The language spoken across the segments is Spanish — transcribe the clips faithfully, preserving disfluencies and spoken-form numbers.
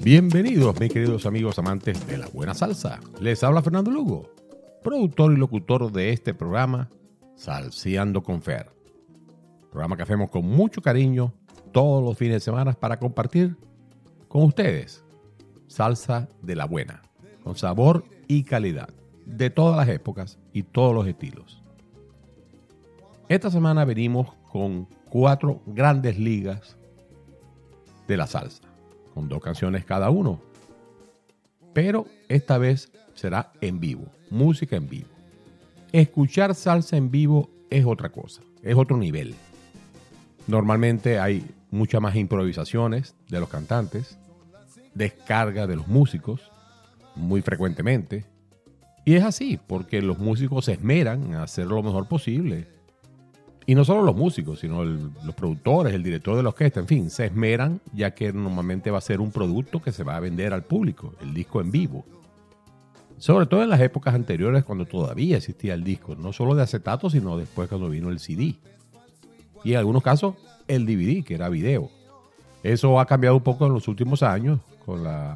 Bienvenidos, mis queridos amigos amantes de la buena salsa. Les habla Fernando Lugo, productor y locutor de este programa Salseando con Fer. Programa que hacemos con mucho cariño todos los fines de semana para compartir con ustedes salsa de la buena, con sabor y calidad, de todas las épocas y todos los estilos. Esta semana venimos con cuatro grandes ligas de la salsa, con dos canciones cada uno, pero esta vez será en vivo, música en vivo. Escuchar salsa en vivo es otra cosa, es otro nivel. Normalmente hay muchas más improvisaciones de los cantantes, descarga de los músicos, muy frecuentemente, y es así, porque los músicos se esmeran en hacer lo mejor posible. Y no solo los músicos, sino el, los productores, el director de la orquesta, en fin, se esmeran, ya que normalmente va a ser un producto que se va a vender al público, el disco en vivo. Sobre todo en las épocas anteriores, cuando todavía existía el disco, no solo de acetato, sino después cuando vino el C D. Y en algunos casos, el D V D, que era video. Eso ha cambiado un poco en los últimos años, con la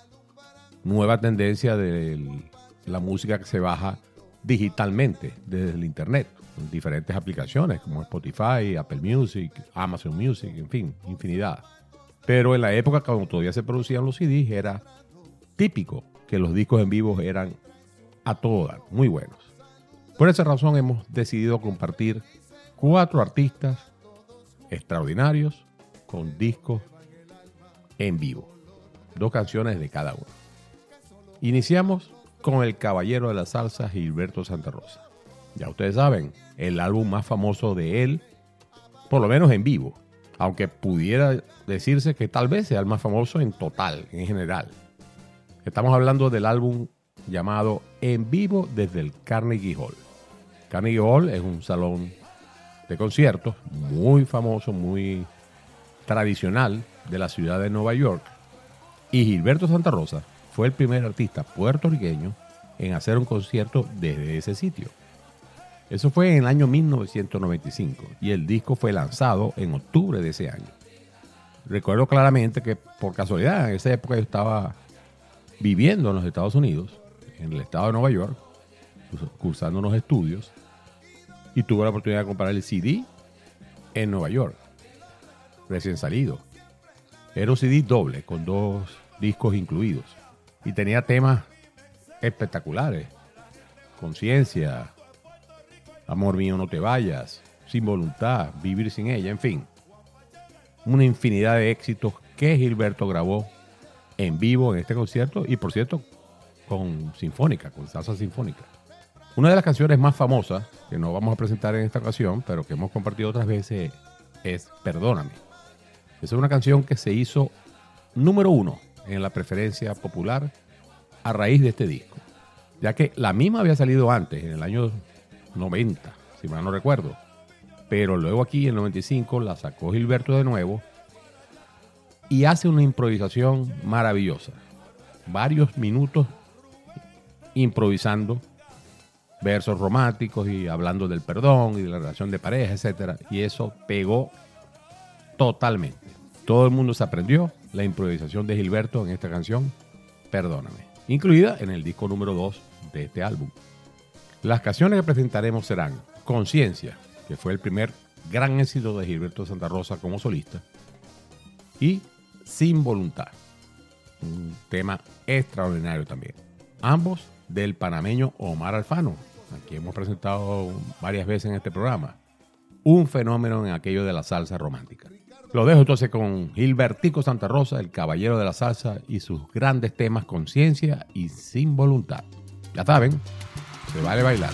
nueva tendencia de la música que se baja digitalmente desde el internet, con diferentes aplicaciones como Spotify, Apple Music, Amazon Music, en fin, infinidad. Pero en la época cuando todavía se producían los C Ds era típico que los discos en vivo eran a todo dar, muy buenos. Por esa razón hemos decidido compartir cuatro artistas extraordinarios con discos en vivo, dos canciones de cada uno. Iniciamos con el caballero de la salsa, Gilberto Santa Rosa. Ya ustedes saben, el álbum más famoso de él, por lo menos en vivo, aunque pudiera decirse que tal vez sea el más famoso en total, en general. Estamos hablando del álbum llamado En Vivo desde el Carnegie Hall. Carnegie Hall es un salón de conciertos muy famoso, muy tradicional de la ciudad de Nueva York. Y Gilberto Santa Rosa fue el primer artista puertorriqueño en hacer un concierto desde ese sitio. Eso fue en el año mil novecientos noventa y cinco y el disco fue lanzado en octubre de ese año. Recuerdo claramente que por casualidad en esa época yo estaba viviendo en los Estados Unidos, en el estado de Nueva York, cursando unos estudios, y tuve la oportunidad de comprar el C D en Nueva York, recién salido. Era un C D doble con dos discos incluidos y tenía temas espectaculares: Conciencia, Amor mío no te vayas, Sin voluntad, Vivir sin ella, en fin, una infinidad de éxitos que Gilberto grabó en vivo en este concierto, y por cierto con sinfónica, con salsa sinfónica. Una de las canciones más famosas que no vamos a presentar en esta ocasión, pero que hemos compartido otras veces, es Perdóname. Es una canción que se hizo número uno en la preferencia popular a raíz de este disco, ya que la misma había salido antes, en el año noventa, si mal no recuerdo, pero luego aquí en el noventa y cinco la sacó Gilberto de nuevo y hace una improvisación maravillosa, varios minutos improvisando versos románticos y hablando del perdón y de la relación de pareja, etcétera, y eso pegó totalmente. Todo el mundo se aprendió la improvisación de Gilberto en esta canción, Perdóname, incluida en el disco número dos de este álbum. Las canciones que presentaremos serán Conciencia, que fue el primer gran éxito de Gilberto Santa Rosa como solista, y Sin voluntad, un tema extraordinario también. Ambos del panameño Omar Alfano, a quien hemos presentado varias veces en este programa. Un fenómeno en aquello de la salsa romántica. Lo dejo entonces con Gilbertico Santa Rosa, el caballero de la salsa, y sus grandes temas Conciencia y Sin voluntad. Ya saben, se vale bailar.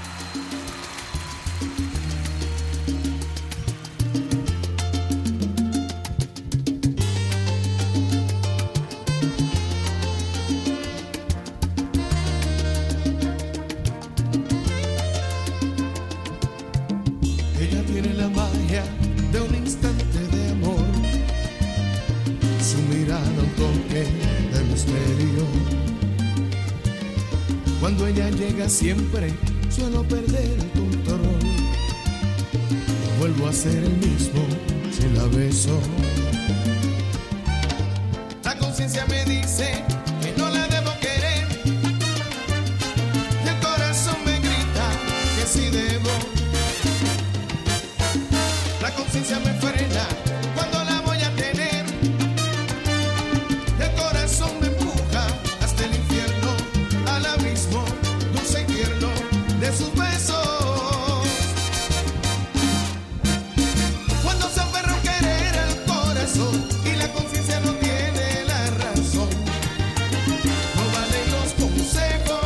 Ella tiene la magia de un instante de amor, su mirada un toque de misterio. Cuando ella llega siempre suelo perder el control. No vuelvo a ser el mismo si la beso. La conciencia me de sus besos. Cuando se aferra un querer al corazón y la conciencia no tiene la razón, no valen los consejos.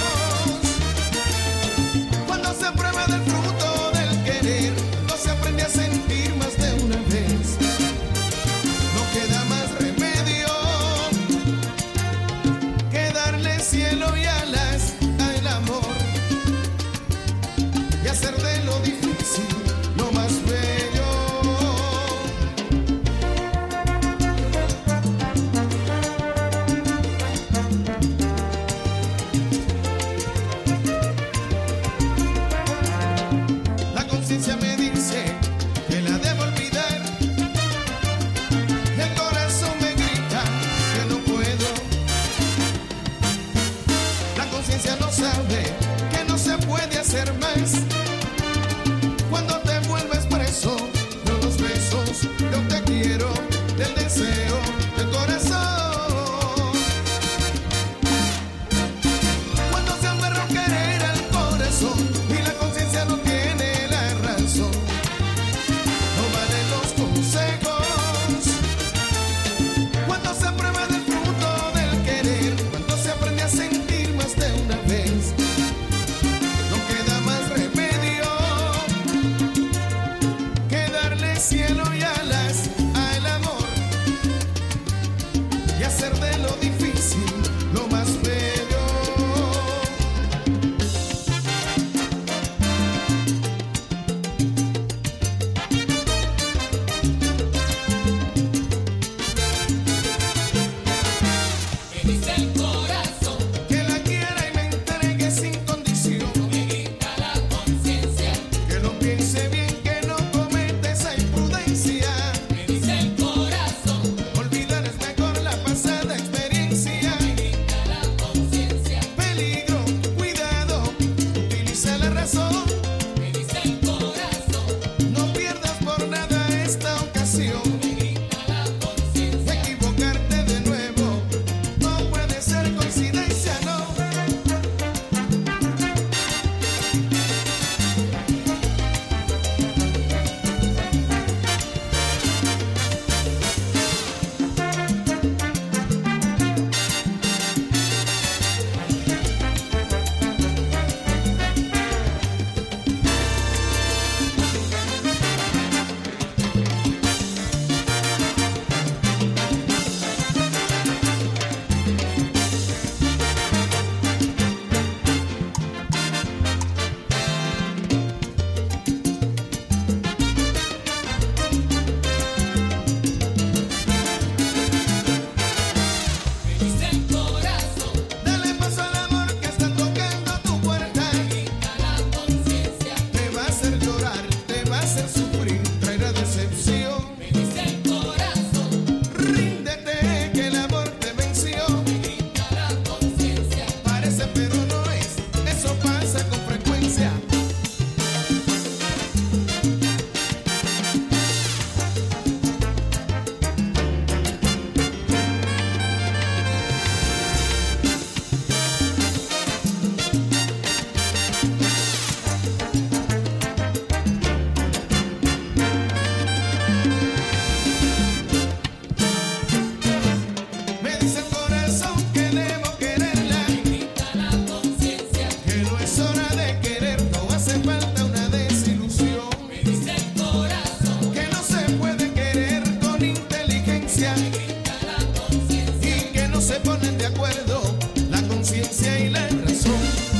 Cuando se prueba del fruto del querer, no se aprende a sentir más de una vez. No queda más remedio que darle cielo y alas al amor y hacer de lo difícil lo más bello. La conciencia me dice que la debo olvidar, el corazón me grita que no puedo. La conciencia no sabe que no se puede hacer más. Cuando te vuelves preso de los besos, de un te quiero, del deseo, del corazón. Cuando se aferra un querer al corazón y la conciencia no tiene la razón, no valen los consejos. Cuando se prueba del fruto del querer, cuando se aprende a sentir más de una vez, no queda más remedio que darle cielo y alas al amor y hacer de lo difícil lo más bello. Me dice el corazón, Que la quiera y me entregue sin condición, me grita la conciencia. que lo piense bien, que no cometa esa imprudencia. Me dice el corazón, Olvidar es mejor la pasada experiencia. me grita la conciencia. Peligro, cuidado, utiliza la razón. Me dice el corazón, No pierdas por nada esta ocasión. me grita la conciencia. Equivocarte de nuevo no puede ser coincidencia, no. Me dice el corazón, Dale paso al amor que está tocando tu puerta. me grita la conciencia. Te va a hacer llorar, te va a hacer sufrir, traerá decepción. Me dice el corazón, Ríndete que el amor te venció. me grita la conciencia. Parece pero no es, eso pasa con frecuencia. Me dice el corazón que debo quererla, Me grita la conciencia. que no es hora de querer, no hace falta una desilusión. Me dice el corazón, Que no se puede querer con inteligencia me grita la conciencia. y que no se ponen de acuerdo la conciencia y la razón.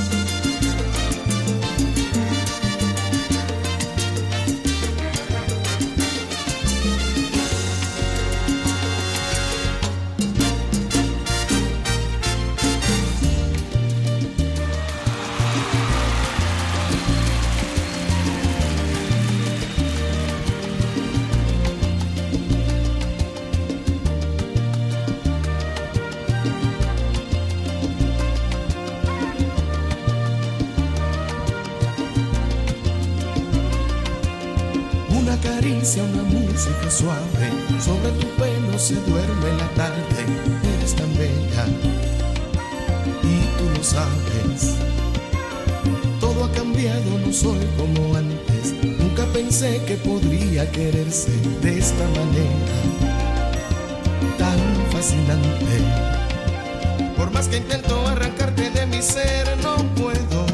Acaricia una música suave, sobre tu pelo se duerme la tarde. Eres tan bella y tú lo sabes. Todo ha cambiado. cambiado, no soy como antes. Nunca pensé que podría quererse de esta manera tan fascinante. Por más que intento arrancarte de mi ser, no puedo.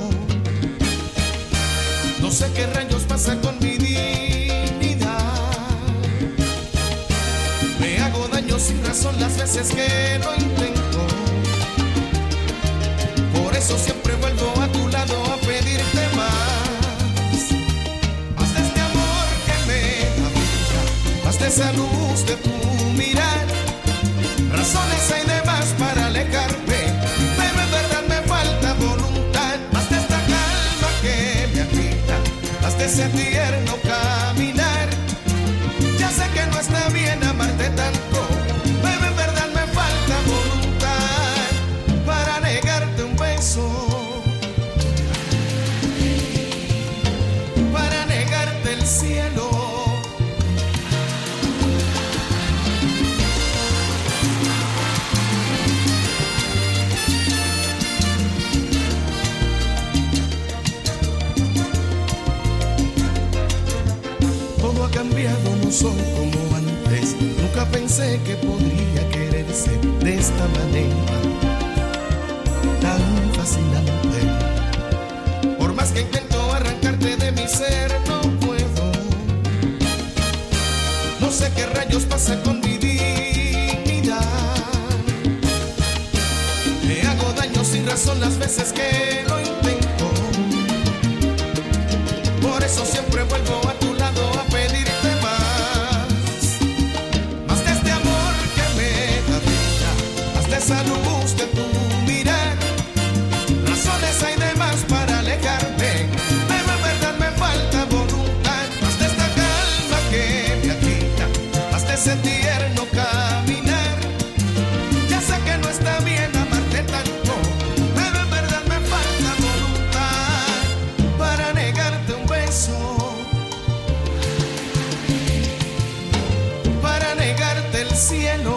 No sé qué rayos pasa con mi dignidad. Me hago daño sin razón las veces que lo intento. Por eso siempre vuelvo a tu lado a pedirte más. Más de este amor que me habita, más de esa luz de tu mirar. Razones hay de más para alejarme, pero en verdad me falta voluntad. Más de esta calma que me agita, más de ese tierno caminar. Ya sé que no está bien amarte tanto, pero en verdad me falta voluntad para negarte un beso, para negarte el cielo. Todo ha cambiado, no soy como antes. Nunca pensé que podría quererse de esta manera tan fascinante. Por más que intento arrancarte de mi ser, no puedo. No sé qué rayos pasa con mi dignidad. Me hago daño sin razón las veces que lo intento. Por eso siempre vuelvo a tu lado a pedirte más. Más de este amor que me habita, más de esa luz de tu mirar. Razones hay de más para alejarme, pero en verdad me falta voluntad. Más de esta calma que me agita, más de ese tierno caminar. Ya sé que no está bien amarte tanto, pero en verdad me falta voluntad para negarte un beso, para negarte el cielo.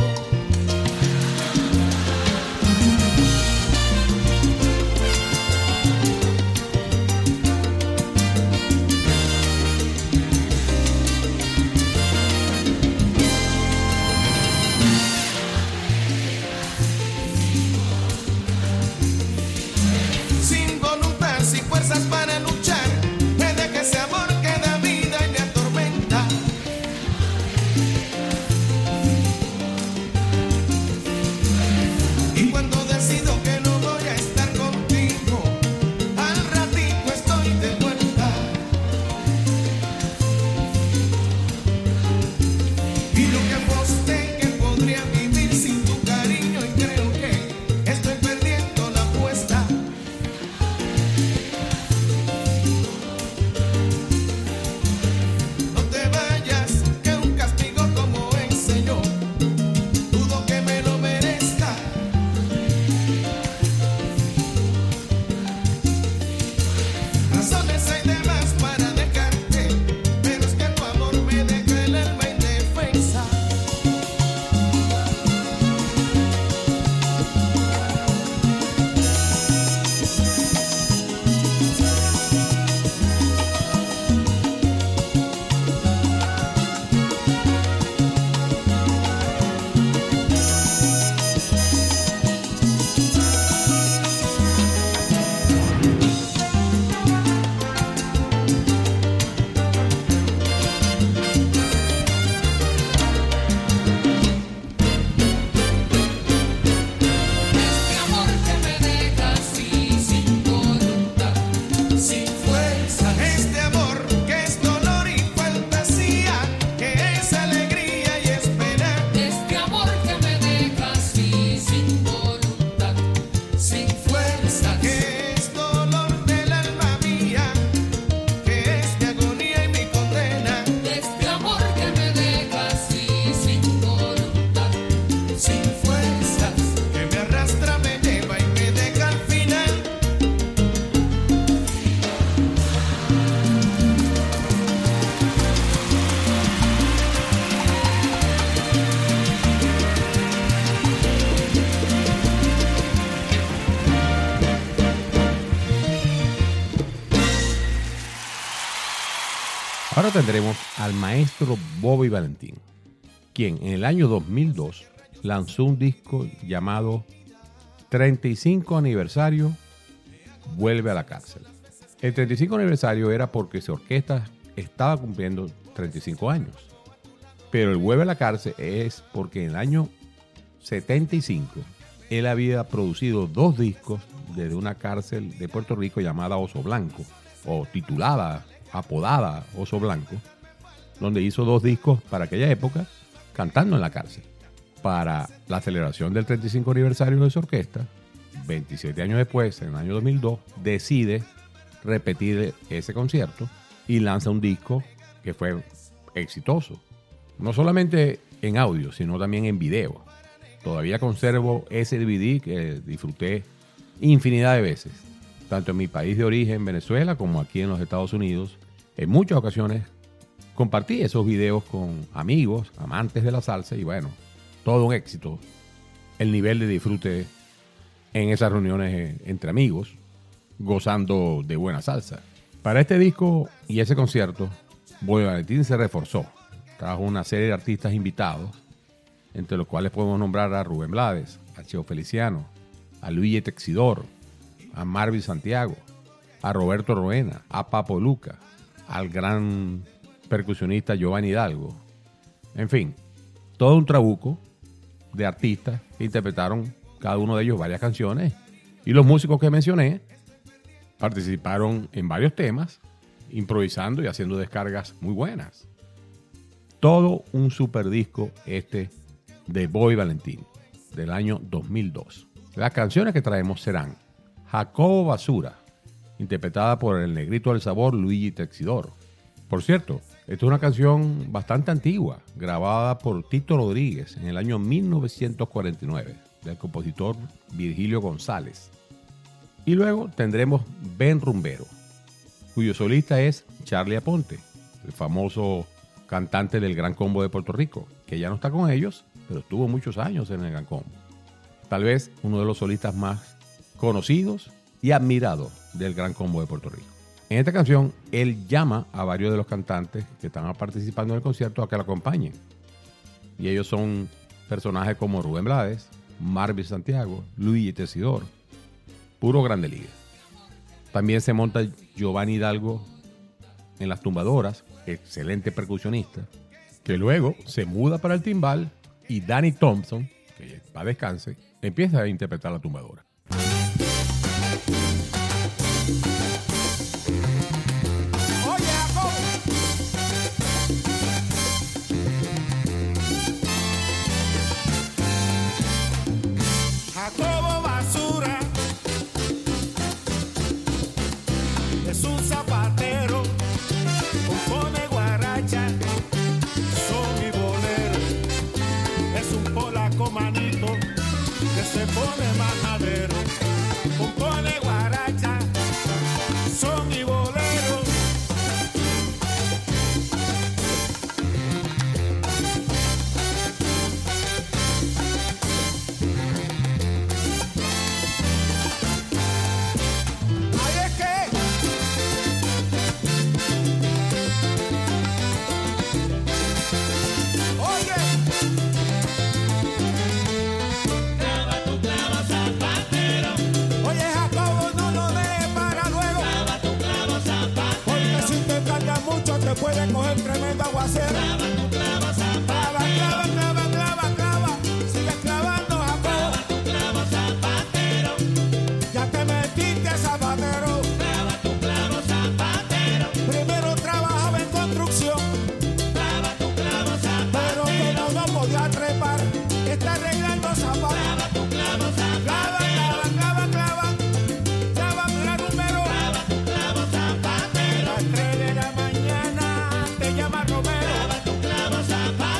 Sin voluntad, sin fuerzas para luchar, me deja ese amor que da vida y me atormenta. Y cuando decido que no voy a estar contigo, al ratito estoy de vuelta. Y lo que aposté que podría vivir sin tu cariño, y creo que estoy perdiendo la apuesta. Ahora tendremos al maestro Bobby Valentín, quien en el año dos mil dos lanzó un disco llamado treinta y cinco aniversario Vuelve a la cárcel. El treinta y cinco aniversario era porque su orquesta estaba cumpliendo treinta y cinco años. Pero el Vuelve a la cárcel es porque en el año setenta y cinco él había producido dos discos desde una cárcel de Puerto Rico llamada Oso Blanco, o titulada, apodada Oso Blanco, donde hizo dos discos para aquella época cantando en la cárcel. Para la celebración del treinta y cinco aniversario de su orquesta, veintisiete años después, en el año dos mil dos, decide repetir ese concierto y lanza un disco que fue exitoso. No solamente en audio, sino también en video. Todavía conservo ese D V D que disfruté infinidad de veces, tanto en mi país de origen, Venezuela, como aquí en los Estados Unidos. En muchas ocasiones compartí esos videos con amigos, amantes de la salsa, y bueno, todo un éxito. El nivel de disfrute en esas reuniones entre amigos, gozando de buena salsa. Para este disco y ese concierto, Bobby Valentín se reforzó. Trajo una serie de artistas invitados, entre los cuales podemos nombrar a Rubén Blades, a Cheo Feliciano, a Luigi Texidor, a Marvin Santiago, a Roberto Roena, a Papo Luca, al gran percusionista Giovanni Hidalgo. En fin, todo un trabuco de artistas que interpretaron cada uno de ellos varias canciones, y los músicos que mencioné participaron en varios temas, improvisando y haciendo descargas muy buenas. Todo un super disco este de Bobby Valentín, del año dos mil dos. Las canciones que traemos serán Jacobo Basura, interpretada por el negrito del sabor Luigi Texidor. Por cierto, esta es una canción bastante antigua, grabada por Tito Rodríguez en el año mil novecientos cuarenta y nueve, del compositor Virgilio González. Y luego tendremos Ben Rumbero, cuyo solista es Charlie Aponte, el famoso cantante del Gran Combo de Puerto Rico, que ya no está con ellos, pero estuvo muchos años en el Gran Combo. Tal vez uno de los solistas más conocidos y admirados del Gran Combo de Puerto Rico. En esta canción, él llama a varios de los cantantes que están participando en el concierto a que lo acompañen. Y ellos son personajes como Rubén Blades, Marvin Santiago, Luigi Texidor, puro grande liga. También se monta Giovanni Hidalgo en las tumbadoras, excelente percusionista, que luego se muda para el timbal, y Danny Thompson, que va a descanse, empieza a interpretar la tumbadora. Jacobo Basura es un zapatero, compone guaracha, son y bolero. Es un polaco manito que se pone majadero, compone guaracha, son y bolero. Puede coger tremendo aguacero. Clava tu clava, zapatero. Clava, clava, clava, clava. Sigue clavando, Jacobo. Clava tu clava, zapatero. Ya te metiste, zapatero. Clava tu clava, zapatero. Primero trabajaba en construcción. Clava tu clava, zapatero. Pero como no podía trepar, está arreglando zapatos. Clava tu clava, zapatero. Clava, clava, clava, clava. Clava, mira número. Clava tu clava, zapatero. A las tres de la mañana llama Romero. Clava tu clavo, zapatero.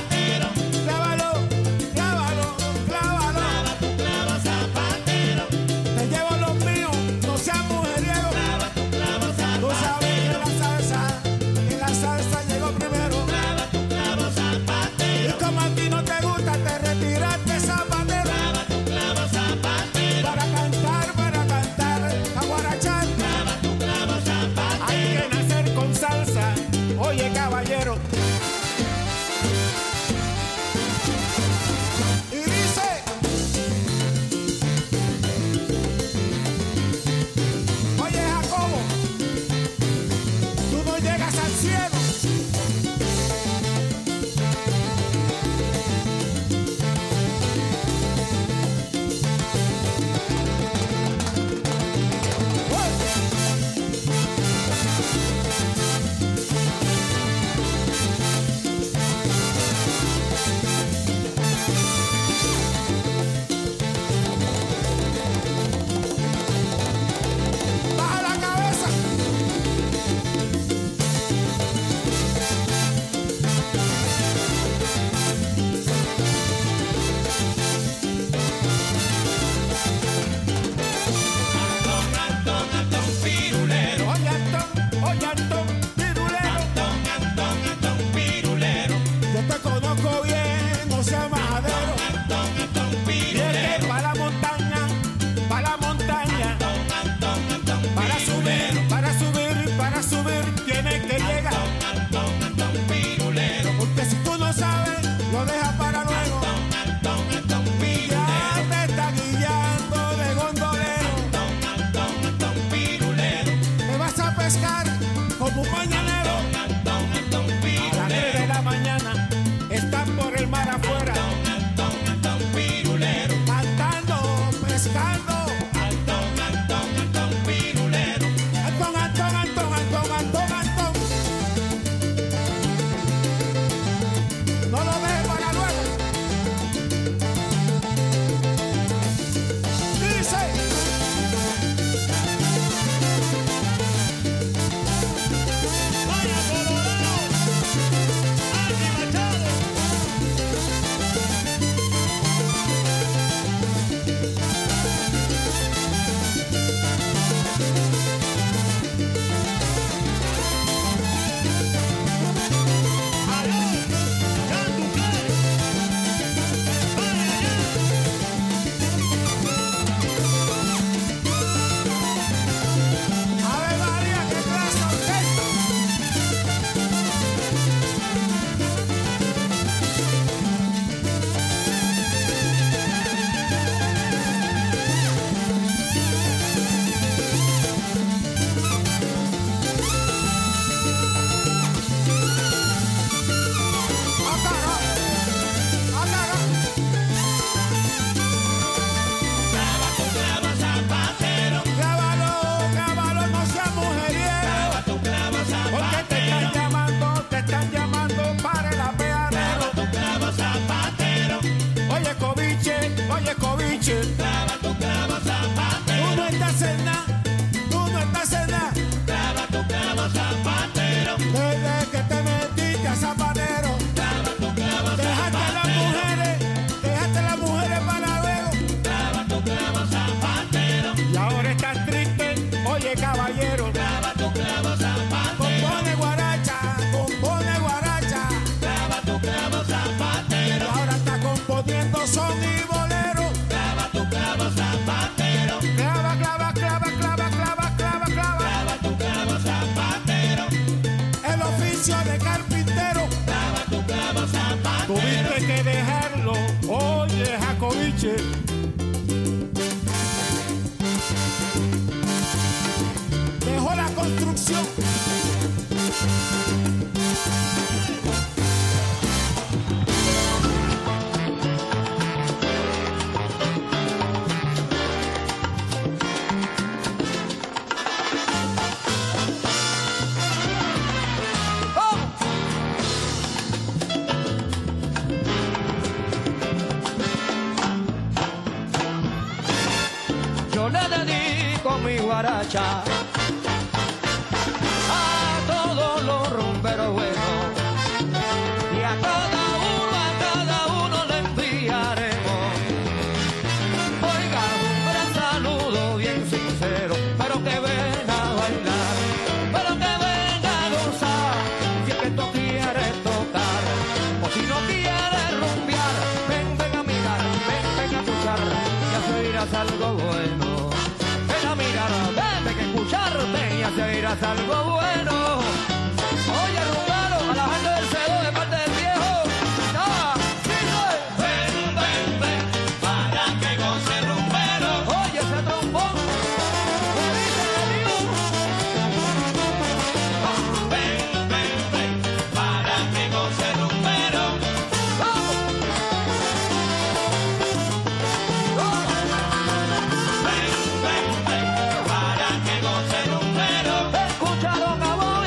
como un mañanero. Antón, Antón, A las pirulero. tres de la mañana están por el mar afuera, Antón, Antón, pirulero. cantando, pescando. Antón, Antón, Antón, pirulero. Antón, Antón, Antón, Antón, Antón, Antón. No lo dejes para luego. Dice. Vaya Colorado, Andy Machado. Adiós, Cantucán. Vaya allá. Ave María, qué clase orquesta. Acara, acara. Clava tu clavo, zapatero. Clávalo, clávalo, no seas mujeriero. Clava tu clavo, Porque te están zapatero. llamando, te están llamando para el apeadero. Clava tu clavo, zapatero. Oye, cobiche, oye, cobiche. Clava tu clavo, Tú zapatero. no estás en nada, tú no estás en nada. Clava tu clavo, zapatero. Desde que te metiste a zapanero. Clava tu clavo, Dejaste a las zapatero. mujeres, dejaste a las mujeres para luego. Clava tu clavo, zapatero. Y ahora estás triste, oye, caballero. Clava tu clavo, zapatero. Compone guaracha, compone guaracha. Clava tu clavo, Y zapatero. ahora está componiendo son y bolero. Clava tu clavo, zapatero. Clava, clava, clava, clava, clava, clava, clava. Clava tu clavo, zapatero. El oficio de carpintero. Clava tu clavo, zapatero. Tuviste que dejarlo, oye, Jacobiche. Dejó la construcción. Yo le dedico mi guaracha a todos los rumberos buenos y a cada uno, a cada uno le enviaremos. Oiga, un gran saludo bien sincero, pero que venga a bailar, pero que venga a gozar, si es que tú quieres tocar, o si no quieres rumbear, ven, ven a mirar, ven, ven a escuchar, y así oirás algo bueno. Ven a mirar, ven, ven a escucharte, y así oirás algo bueno. Oye, rumbero, a la gente del cedo de parte del viejo. ¡Ah! ¡Sí, soy! Ven, ven, ven, para que goce rumbero. Oye, ese trombón. ¿Qué dice el amigo? Ven, ven, ven, para que goce rumbero. ¡Vamos! ¡Vamos! Ven, ven, ven, para que goce rumbero. Escucharon a vos.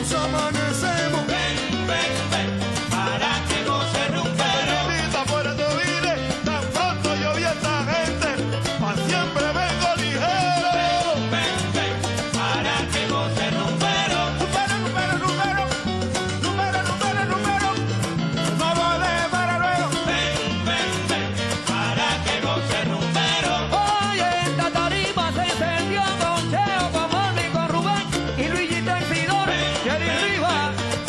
nos amanecemos. Ven, ven, ven, para que goce rumbero. Bendita fuera tu vida, tan pronto yo vi a esta gente, pa' siempre vengo ligero. Ven, ven, para que goce rumbero. Número, número, número, número, número, número, no vale para luego. Ven, ven, ven, para que goce rumbero. Oye, esta tarima se encendió con Cheo, con Mami, con Rubén y Luisito Isidoro, Jerry Rivas,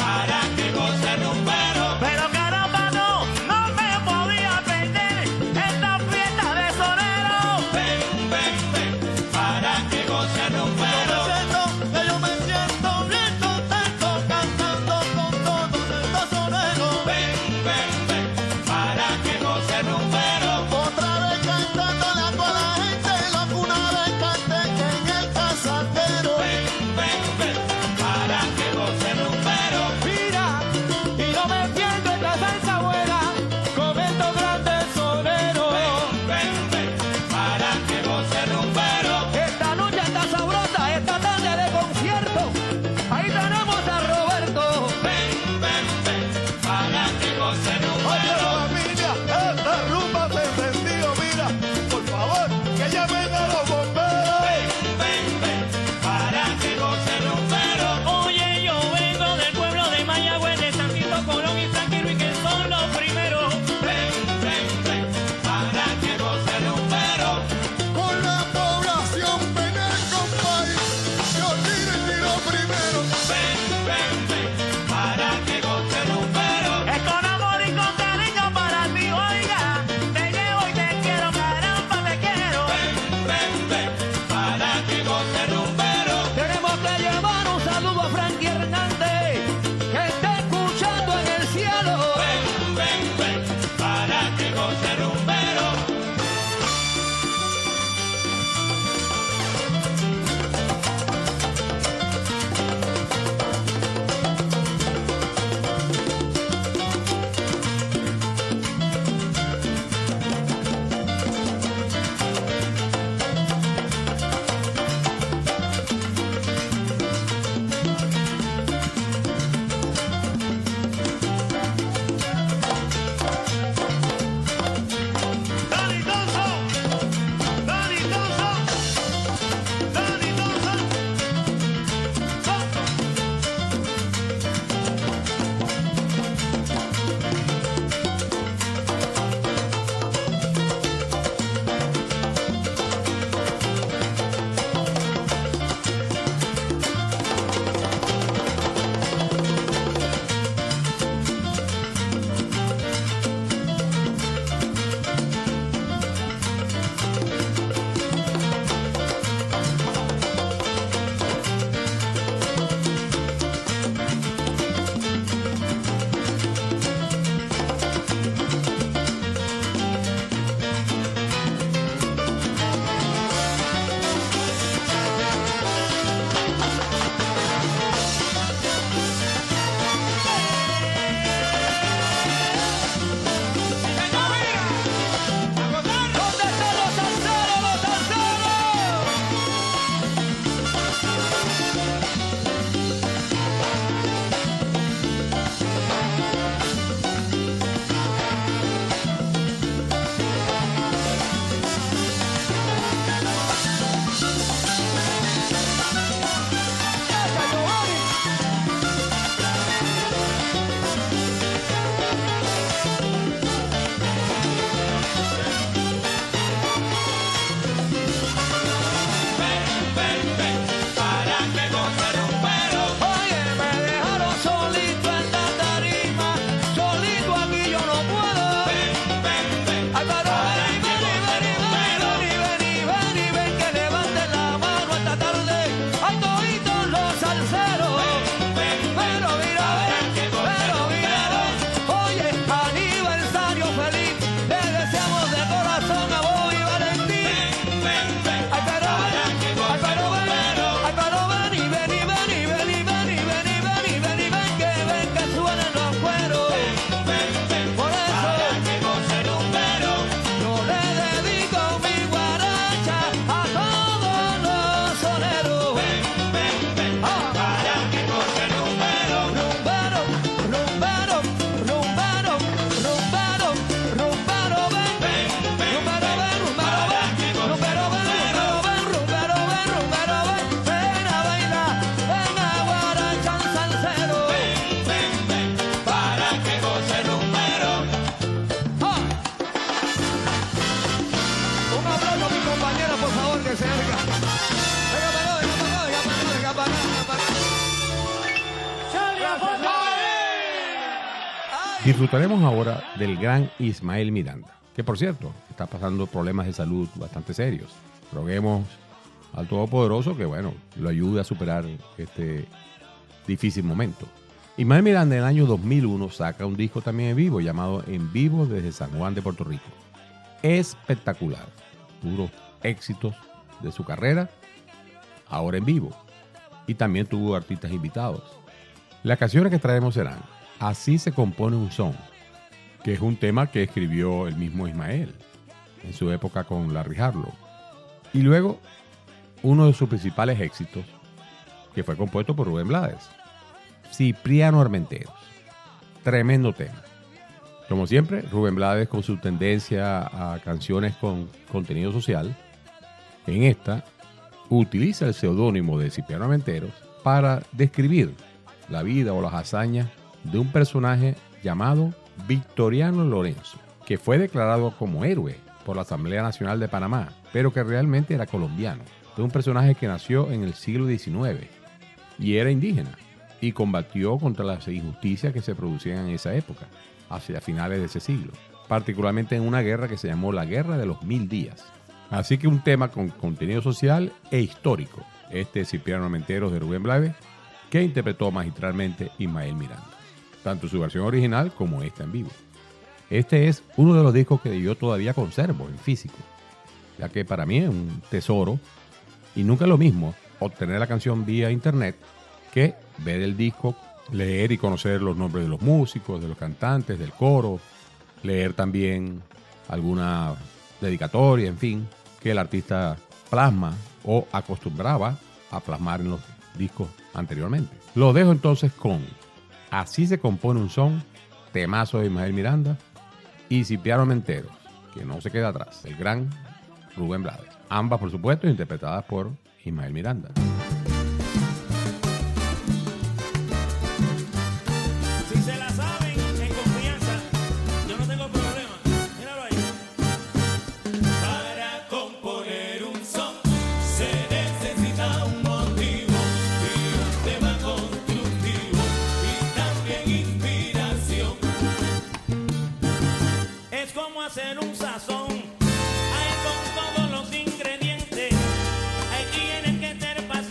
Disfrutaremos ahora del gran Ismael Miranda, que por cierto está pasando problemas de salud bastante serios. Roguemos al Todopoderoso que, bueno, lo ayude a superar este difícil momento. Ismael Miranda en el año dos mil uno saca un disco también en vivo llamado En Vivo desde San Juan de Puerto Rico. Espectacular, puros éxitos de su carrera, ahora en vivo. Y también tuvo artistas invitados. Las canciones que traemos serán Así se compone un son, que es un tema que escribió el mismo Ismael en su época con Larry Harlow. Y luego, uno de sus principales éxitos, que fue compuesto por Rubén Blades, Cipriano Armenteros. Tremendo tema. Como siempre, Rubén Blades con su tendencia a canciones con contenido social, en esta utiliza el seudónimo de Cipriano Armenteros para describir la vida o las hazañas de un personaje llamado Victoriano Lorenzo, que fue declarado como héroe por la Asamblea Nacional de Panamá, pero que realmente era colombiano. De un personaje que nació en el siglo diecinueve y era indígena y combatió contra las injusticias que se producían en esa época, hacia finales de ese siglo, particularmente en una guerra que se llamó la Guerra de los Mil Días. Así que un tema con contenido social e histórico, este Cipriano Armenteros de Rubén Blades, que interpretó magistralmente Ismael Miranda, tanto su versión original como esta en vivo. Este es uno de los discos que yo todavía conservo en físico, ya que para mí es un tesoro y nunca es lo mismo obtener la canción vía internet que ver el disco, leer y conocer los nombres de los músicos, de los cantantes, del coro, leer también alguna dedicatoria, en fin, que el artista plasma o acostumbraba a plasmar en los discos anteriormente. Lo dejo entonces con Así se compone un son, temazo de Ismael Miranda, y Cipriano Armenteros, que no se queda atrás, el gran Rubén Blades. Ambas, por supuesto, interpretadas por Ismael Miranda. Si se la saben, en confianza, yo no tengo problema. Míralo ahí. Para componer un son se necesita un motivo y un tema constructivo y también inspiración. Es como hacer un sazón. Hay con todos los ingredientes. Hay quienes que ser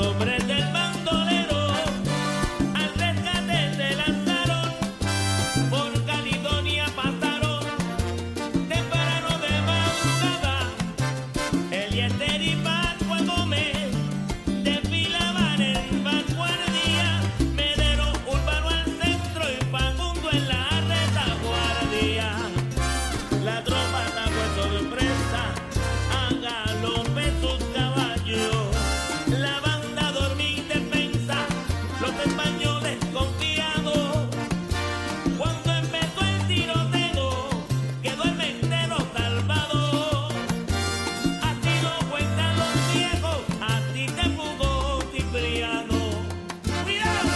hombres del bandolero al rescate se lanzaron, por Caledonia pasaron, temprano de madrugada, Eliezer y Pascua Gómez desfilaban en vanguardia, Medero Urbano al centro y Facundo en la retaguardia. La tropa atacó en sorpresa a galope sus caballos. La banda dormía indefensa, los españoles confiados. Cuando empezó el tiroteo, quedó el Mentero salvado. Así lo cuentan los viejos, así se fugó Cipriano. ¡Cuidado!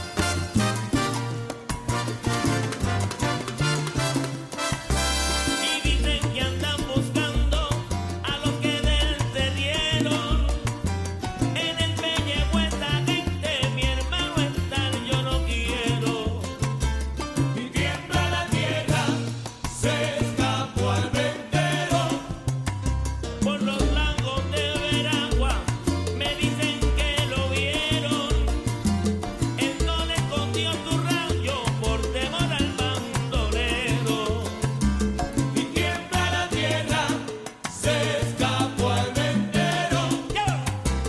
Y dicen que andan buscando a los que de él se dieron. En el pellejo esta gente, mi hermano estar yo no quiero. Y tiembla la tierra, se escapó al ventero. Por los lagos de Veragua me dicen que lo vieron. Él no le escondió su rayo por temor al bandolero. Y tiembla la tierra, se escapó al ventero. ¡Ya!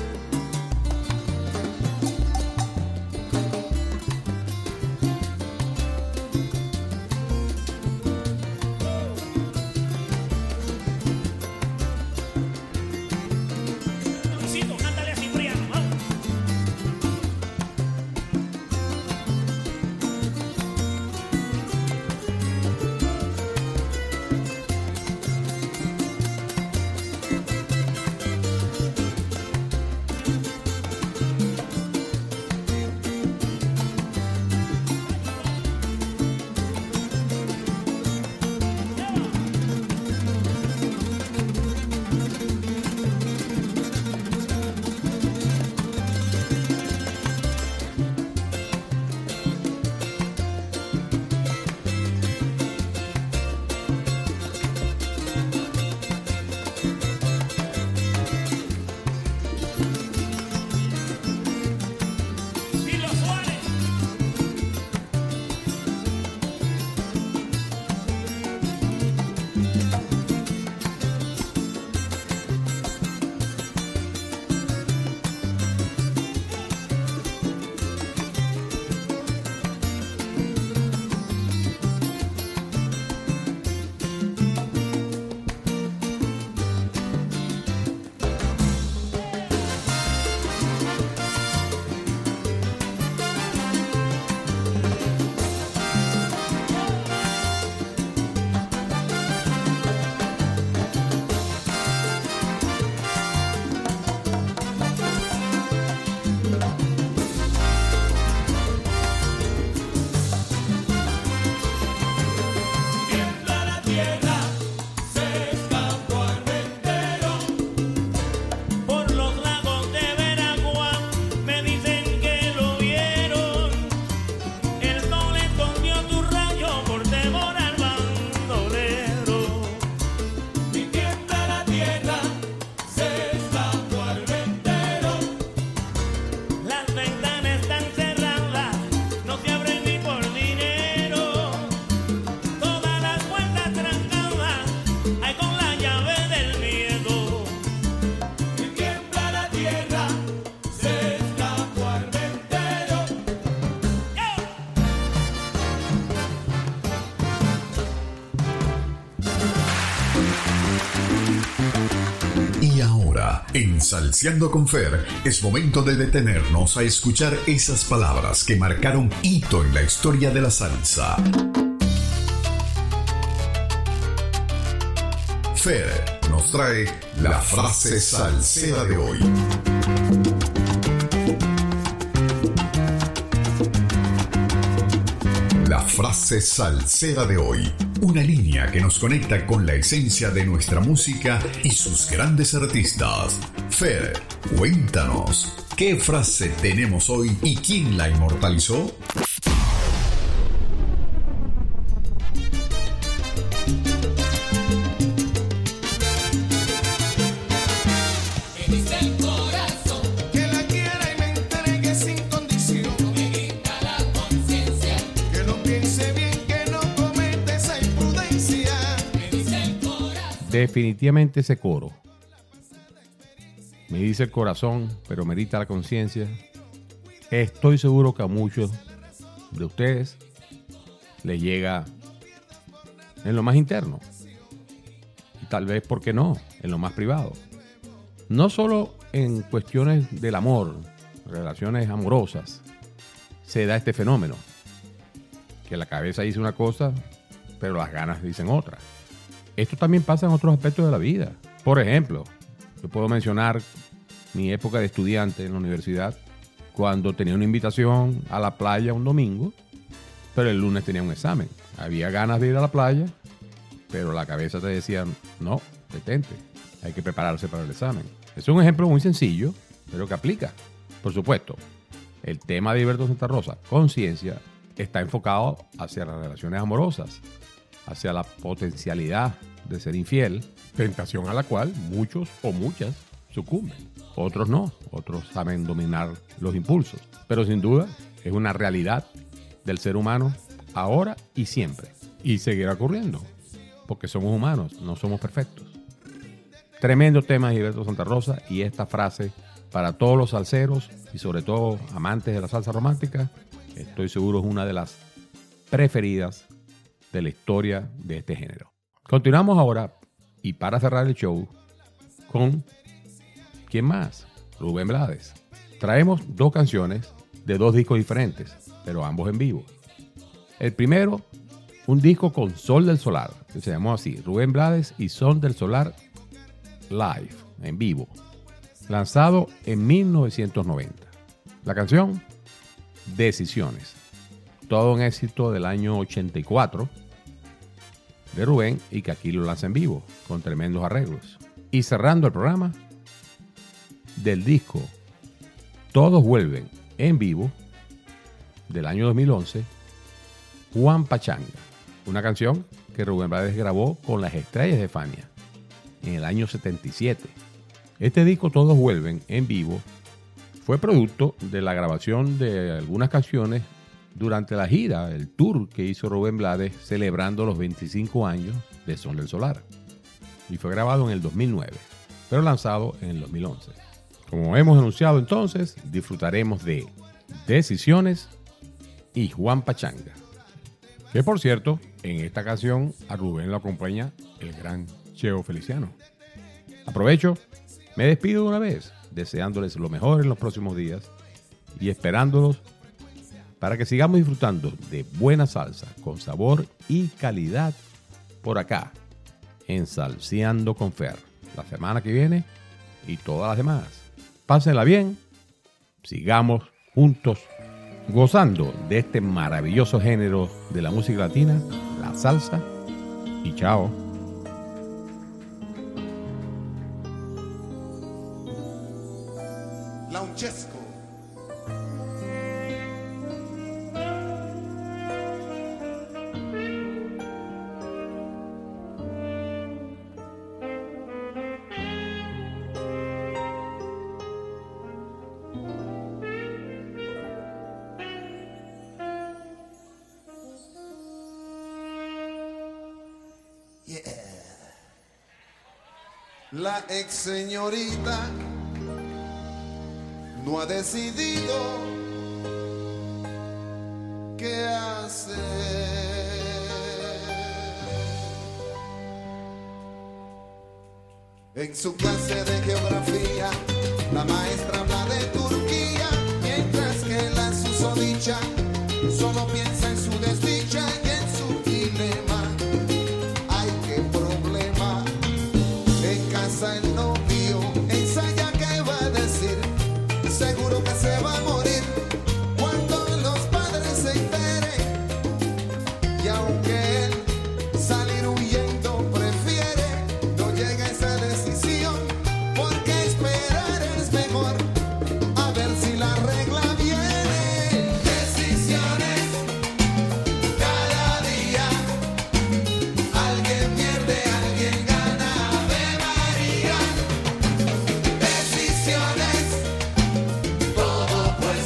Luisito, cántale a Cipriano, vamos. Dilo Suárez. Tiembla la tierra, se escapó al ventero. Por los lagos de Veragua me dicen que lo vieron. Él no le escondió su rayo por temor al bandolero. Y tiembla la tierra, se escapó al ventero. Las ventanas están cerradas, no se abren ni por dinero. Todas las puertas trancadas, hay con la llave del miedo. Y tiembla la tierra, se escapó al ventero. Y ahora, en Salseando con Fer, es momento de detenernos a escuchar esas palabras que marcaron hito en la historia de la salsa. Fer nos trae la frase salsera de hoy. La frase salsera de hoy. Una línea que nos conecta con la esencia de nuestra música y sus grandes artistas. Fer, cuéntanos, ¿qué frase tenemos hoy y quién la inmortalizó? Que la quiere definitivamente ese coro. Me dice el corazón, pero merita la conciencia. Estoy seguro que a muchos de ustedes les llega en lo más interno. Y tal vez, ¿por qué no?, en lo más privado. No solo en cuestiones del amor, relaciones amorosas, se da este fenómeno. Que la cabeza dice una cosa, pero las ganas dicen otra. Esto también pasa en otros aspectos de la vida. Por ejemplo, yo puedo mencionar mi época de estudiante en la universidad, cuando tenía una invitación a la playa un domingo, pero el lunes tenía un examen. Había ganas de ir a la playa, pero la cabeza te decía, no, detente, hay que prepararse para el examen. Es un ejemplo muy sencillo, pero que aplica. Por supuesto, el tema de Heriberto Santa Rosa, conciencia, está enfocado hacia las relaciones amorosas, hacia la potencialidad de ser infiel, tentación a la cual muchos o muchas sucumben. Otros no, otros saben dominar los impulsos. Pero sin duda es una realidad del ser humano ahora y siempre. Y seguirá ocurriendo, porque somos humanos, no somos perfectos. Tremendo tema de Heriberto Santa Rosa, y esta frase para todos los salseros y sobre todo amantes de la salsa romántica, estoy seguro es una de las preferidas de la historia de este género. Continuamos ahora, y para cerrar el show, con ¿quién más? Rubén Blades. Traemos dos canciones de dos discos diferentes, pero ambos en vivo. El primero, un disco con Sol del Solar, que se llamó así, Rubén Blades y Sol del Solar Live, en vivo, lanzado en mil novecientos noventa. La canción, Decisiones. Todo un éxito del año ochenta y cuatro de Rubén, y que aquí lo lanza en vivo, con tremendos arreglos. Y cerrando el programa, del disco Todos Vuelven, en vivo, del año dos mil once, Juan Pachanga, una canción que Rubén Blades grabó con las Estrellas de Fania en el año setenta y siete. Este disco Todos Vuelven, en vivo, fue producto de la grabación de algunas canciones durante la gira, el tour que hizo Rubén Blades celebrando los veinticinco años de Sol del Solar, y fue grabado en el dos mil nueve, pero lanzado en el dos mil once. Como hemos anunciado entonces, disfrutaremos de Decisiones y Juan Pachanga, que por cierto, en esta canción a Rubén lo acompaña el gran Cheo Feliciano. Aprovecho, me despido de una vez, deseándoles lo mejor en los próximos días y esperándolos para que sigamos disfrutando de buena salsa con sabor y calidad por acá, en Salseando con Fer, la semana que viene y todas las demás. Pásenla bien, sigamos juntos gozando de este maravilloso género de la música latina, la salsa, y chao. Lauchesco. La ex señorita no ha decidido qué hacer. En su clase de geografía, la maestra habla de Turquía, mientras que la susodicha solo piensa en su desdicha y en su dilema. Ay, qué problema. En casa el novio ensaya qué va a decir. Seguro que se va a morir cuando los padres se enteren. Y aunque él salir huyendo prefiere, no llega a esa decisión, porque esperar es mejor. A ver si la regla viene. Decisiones. Cada día alguien pierde, alguien gana. Ave María. Decisiones. Todo puede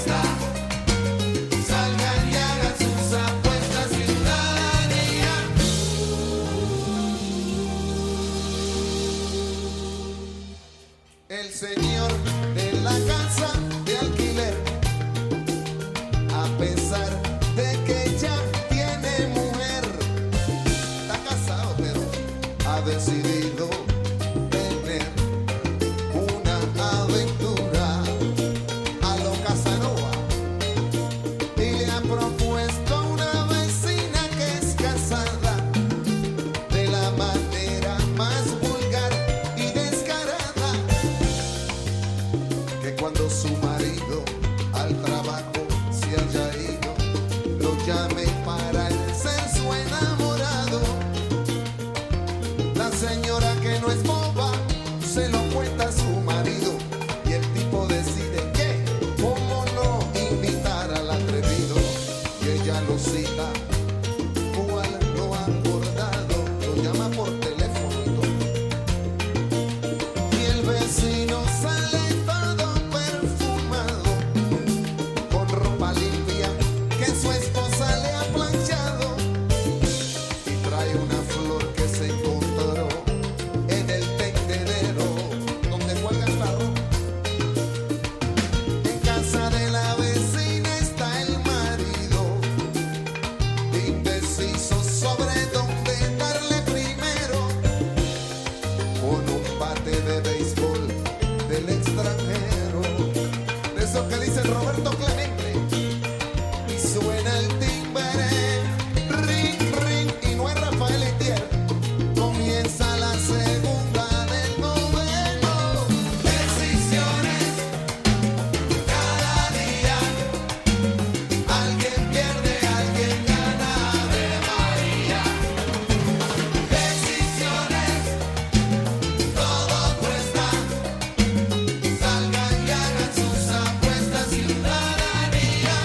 dice Roberto Clemente. Y suena el timbre, ring, ring, y no es Rafael Itier. Comienza la segunda del noveno. Decisiones cada día. Alguien pierde, alguien gana de María. Decisiones, todo cuesta. Salgan y hagan sus apuestas, ciudadanía.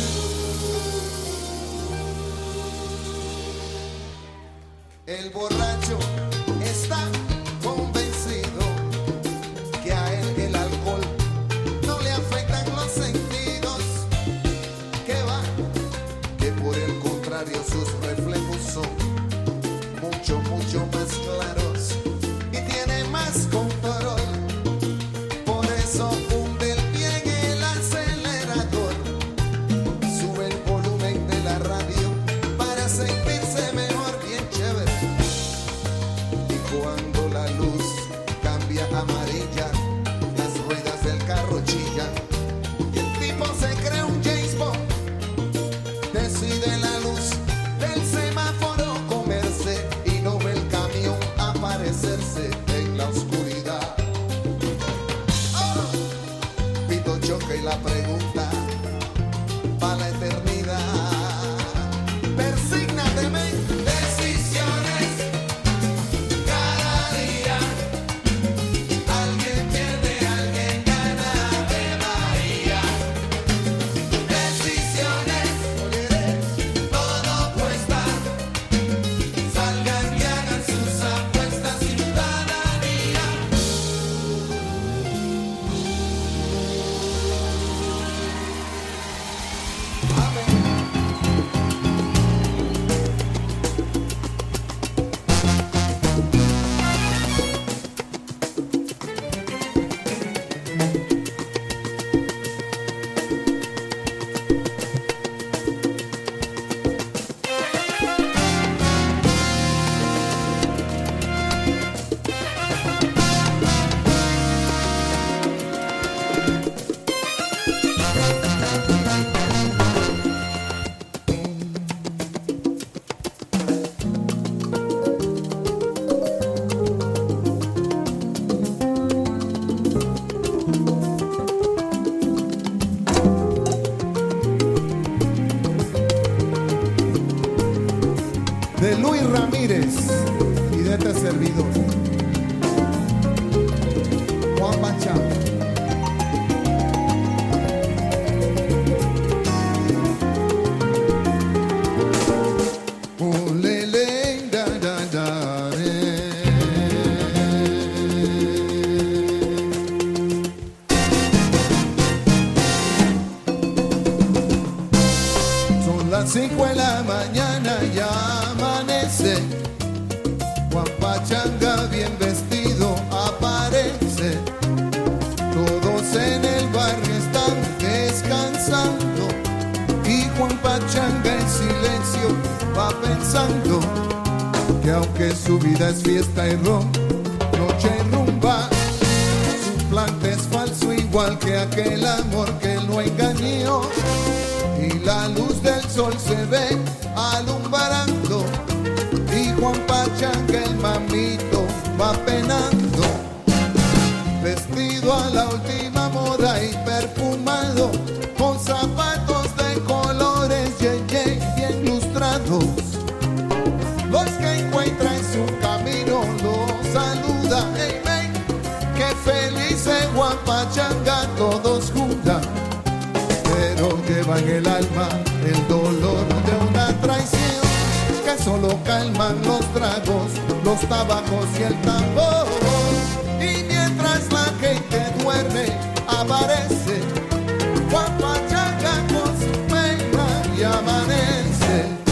El borracho está convencido que a él el alcohol no le afectan los sentidos, que va, que por el contrario sus reflejos son mucho, mucho más claros y tiene más control. Por eso hunde el pie en el acelerador, sube el volumen de la radio para sentirse mejor, bien chévere. Y cuando la luz cambia a amarilla, las ruedas del carro chillan y el tipo se cree un James Bond. Decide la luz del semáforo comerse y no ve el camión aparecerse en la oscuridad. Oh, Pito choca y la pregunta para la eternidad. Persígnateme. Decisiones cada día. Alguien pierde, alguien gana de María. Decisiones, todo cuesta. Salgan y hagan sus apuestas, ciudadanía. Amén. De Luis Ramírez y de este servidor, Juan Pachán. Ulele, da, da, da, re. Son las cinco de la mañana, ya amanece. Juan Pachanga bien vestido aparece. Todos en el barrio están descansando y Juan Pachanga en silencio va pensando que aunque su vida es fiesta y ron, noche y rumba, su plante es falso igual que aquel amor que lo engañó. Y la luz del sol se ve alumbrando y Juan Pachanga el mamito va penando, vestido a la última moda y perfumado, con zapatos de colores yeye bien lustrados. Los que encuentra en su camino lo saluda, hey, ven, que feliz es Juan Pachanga todos juntos. Pero lleva en el alma el dolor de una traición que solo calman los tragos, los tabacos y el tambor. Y mientras la gente duerme, aparece Juan Pachanga con su pena y amanece.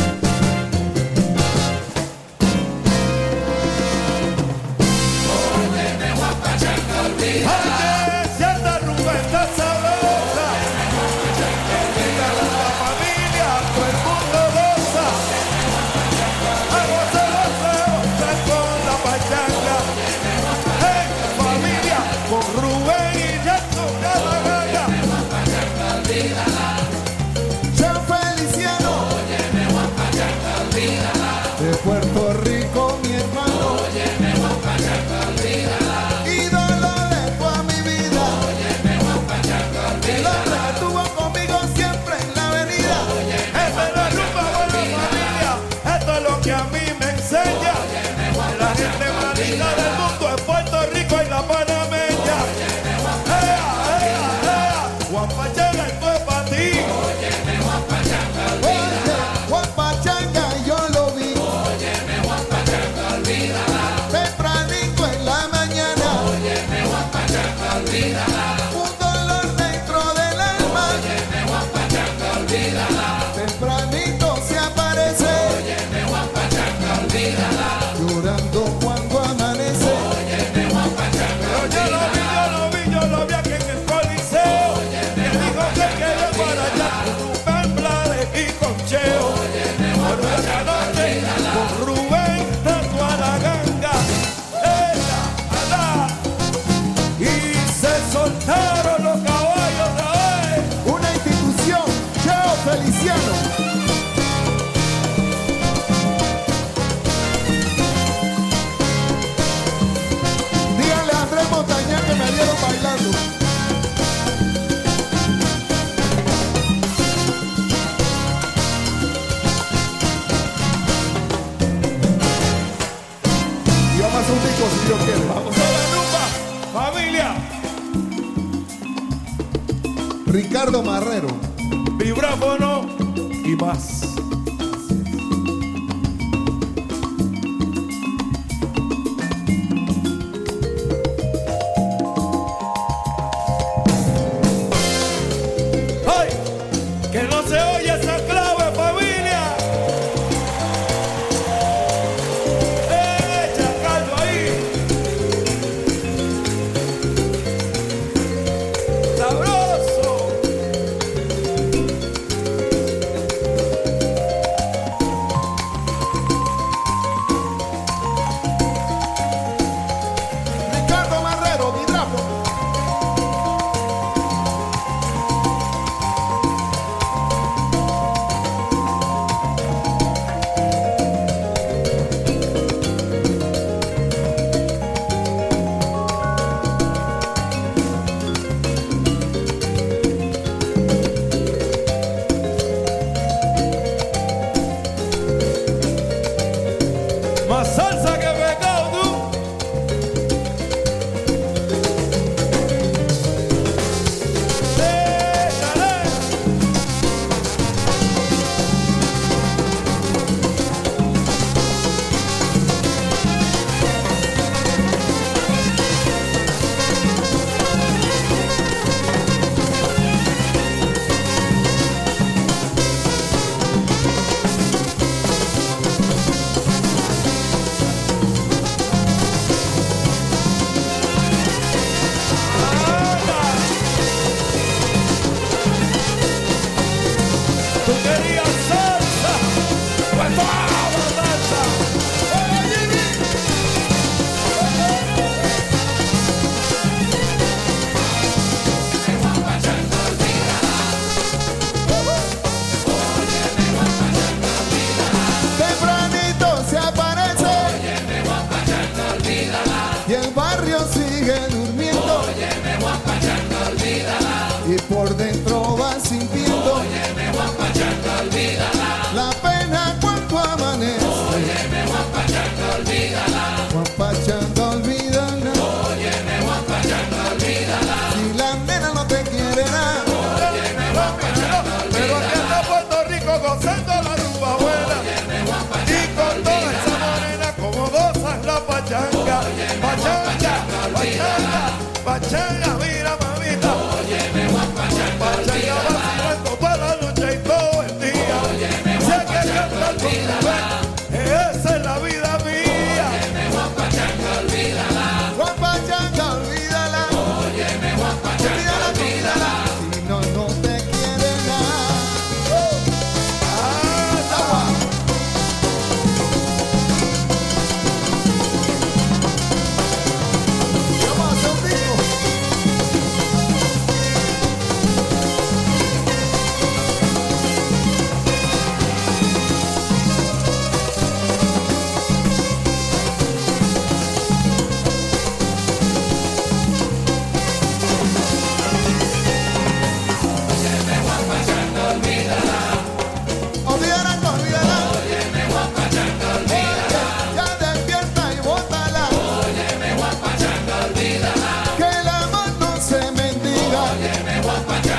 Oye, si esta rumba está sabrosa, invítala a la familia, todo el mundo goza. A goza, goza, goza con la pachanga. Hey, familia, con Rubén y Jackson, cada gallo. Cheo Feliciano. De Puerto Rico, mi hermano. Ídolo de toda mi vida. El hombre que estuvo conmigo siempre en la avenida. Esta es la rumba buena familia. Esto es lo que a mí me enseña. La gente más linda del mundo es Puerto Rico y la panameña. ¡Ea, ea, ea! Juan Pachanga, esto es para ti. Oye, Juan Pachanga, yo lo vi. Tempranito en la mañana. Un dolor dentro del alma. Tempranito se aparece. Llorando cuando amanece. Pero yo lo vi, yo lo vi, yo lo vi aquí en el Coliseo. Que dijo que quería para allá con Rubén Blades y con Cheo. Pero esta noche con Rubén tanto a la ganga. Ella, alá. Y se soltaron los caballos otra vez. Una institución, Cheo Feliciano. Díganle a Andrés Montaña que me dieron bailando. Y vamos a hacer un disco si Dios quiere. Vamos a la rumba, familia. Ricardo Marrero. Vibráfono y más. ¡Ay! Que no se oye esa clave, familia. Echa caldo ahí. Sabroso. Ricardo Marrero, vibráfono. Más salsa que pecado, tú. Déjale. Tú querías salsa, pues toma salsa. Oye, Tempranito se aparece. Y el barrio sigue durmiendo. Y por dentro va sintiendo. oye, me voy pa' allá.